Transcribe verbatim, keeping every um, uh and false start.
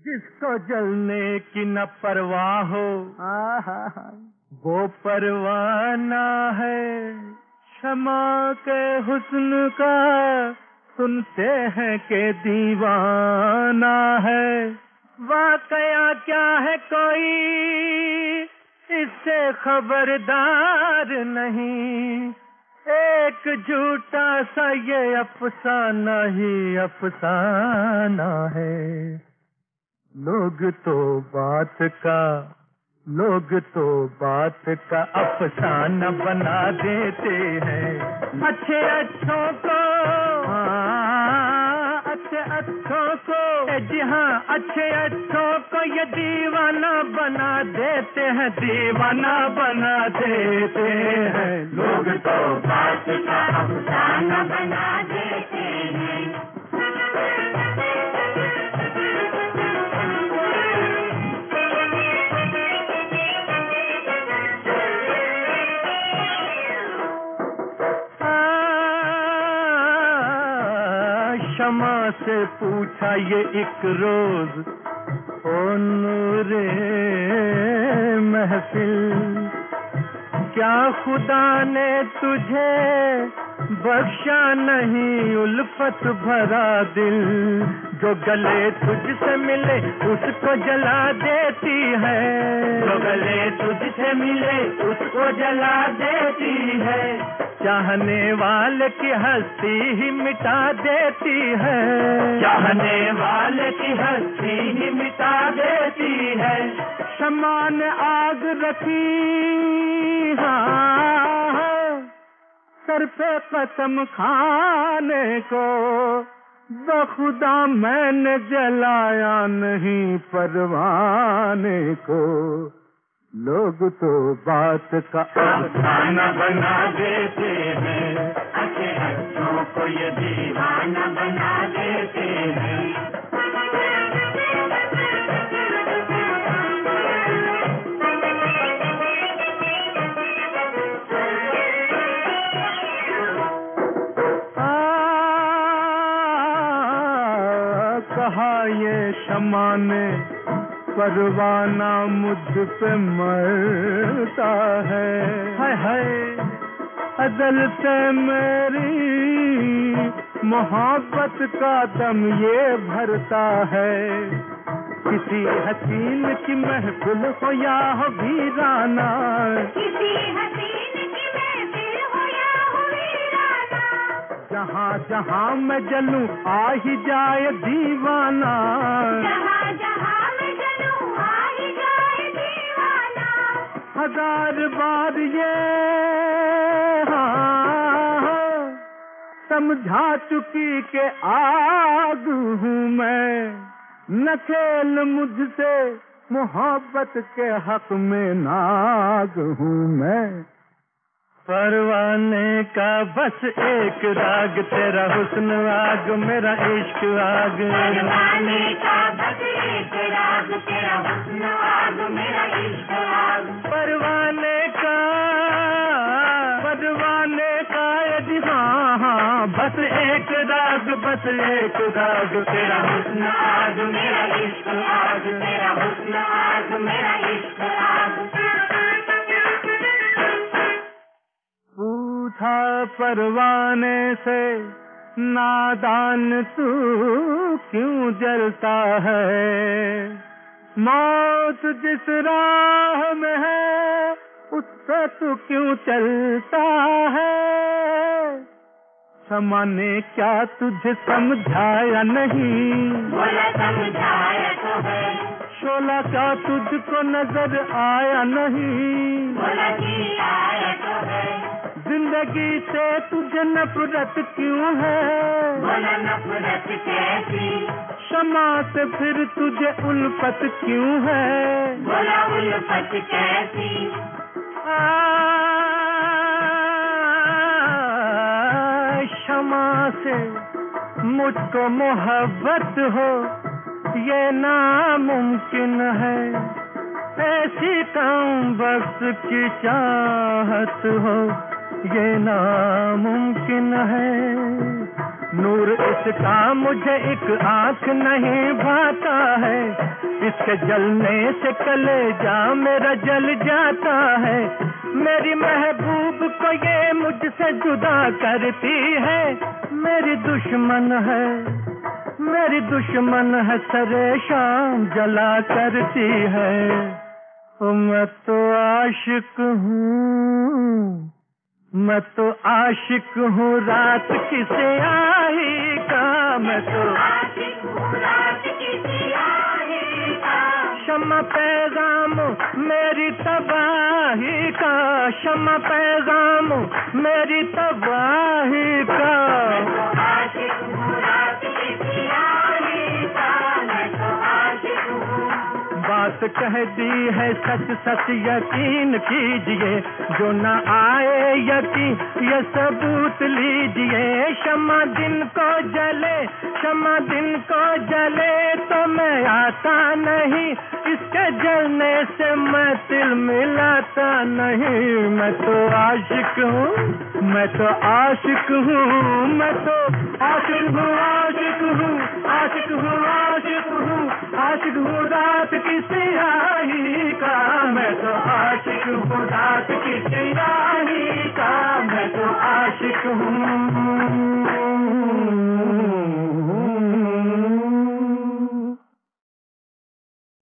जिसको जलने की न परवाह हो वो परवाना है। क्षमा के हुस्न का सुनते हैं कि दीवाना है। वाकया क्या है कोई इससे खबरदार नहीं। एक झूठा सा ये अफसाना ही अफसाना है। लोग तो बात का लोग तो बात का अफसाना बना देते हैं। अच्छे अच्छों को हाँ, अच्छे अच्छों को जी हाँ, अच्छे अच्छों को ये दीवाना बना देते हैं, दीवाना बना देते हैं। लोग तो बात का अफसाना बना देते हैं। क्षमा से पूछा ये एक रोज, ओ नूरे महफिल, क्या खुदा ने तुझे बख्शा नहीं उल्फत भरा दिल। जो गले तुझसे मिले उसको जला देती है, जो गले तुझसे मिले उसको जला देती है। चाहने वाले की हस्ती ही मिटा देती है, चाहने वाले की हस्ती ही मिटा देती है। क्षमा ने आग रखी हाँ सर पे कसम खाने को, बखुदा मैंने जलाया नहीं परवाने को। लोग तो बात का अफसाना बना देते हैं। अच्छे अच्छों को ये दीवाना बना देते हैं। कहा ये क्षमा ने परवाना मुझ पे मरता है। हाय हाय अदल से मेरी मोहब्बत का दम ये भरता है। किसी हसीन की महफिल हो या हो वीराना, किसी हसीन की महफिल हो या हो वीराना, जहाँ जहाँ मैं जलूं आ ही जाए दीवाना, जहाँ जहाँ मैं जलूं आ ही जाए दीवाना। हजार बार ये हाँ समझा चुकी के आग हूँ मैं, न खेल मुझसे मोहब्बत के हक में नाग हूँ मैं। परवाने का बस एक राग, तेरा हुस्न आग मेरा इश्क आग। परवाने का बस एक राग, तेरा हुस्न आग मेरा इश्क आग। परवाने का परवाने का यदि हाँ हाँ बस एक राग, बस एक राग, तेरा हुस्न आग मेरा इश्क आग, तेरा हुस्न आग मेरा इश्क आग। पूछा परवाने से नादान तू क्यों जलता है। मौत जिस राह में है उससे तू क्यों चलता है। क्षमा ने क्या तुझे समझाया नहीं, बोला समझाया तो है। शोला क्या तुझको नजर आया नहीं, बोला कि आया तो है। जिंदगी से तुझे नफरत क्यों है, बोला नफरत कैसी। क्षमा से फिर तुझे उल्फत क्यों है, बोला उल्फत कैसी। क्षमा से मुझको मोहब्बत हो ये नामुमकिन है। ऐसी कम वक्त की चाहत हो ये नामुमकिन है। नूर इसका मुझे एक आंख नहीं भाता है, इसके जलने से कलेजा मेरा जल जाता है। मेरी महबूब को ये मुझसे जुदा करती है, मेरी दुश्मन है, मेरी दुश्मन है, सरे शाम जला करती है। ओ मैं तो आशिक हूँ, मैं तो आशिक हूँ रात की स्याही का, मैं तो आशिक हूँ रात की स्याही का। शम्मा पैगाम मेरी तबाही का, शम्मा पैगाम मेरी तबाही का। आशिक हूँ रात की स्याही का, मैं तो आशिक हूँ। बात कह दी है सच सच यकीन कीजिए, जो न आए यकीन ये सबूत लीजिए। शम्मा दिन को जले, शम्मा दिन को जले तो मैं आता नहीं, इसके जलने से मैं तिल मिलाता नहीं। मैं तो आशिक हूँ, मैं तो आशिक हूँ, मैं तो आशिक हूँ, आशिक हूँ, आशिक हूँ, आशिक हूँ, आशिक हूँ रात की स्याही का, मैं तो आशिक हूँ रात की स्याही का, मैं तो आशिक हूँ।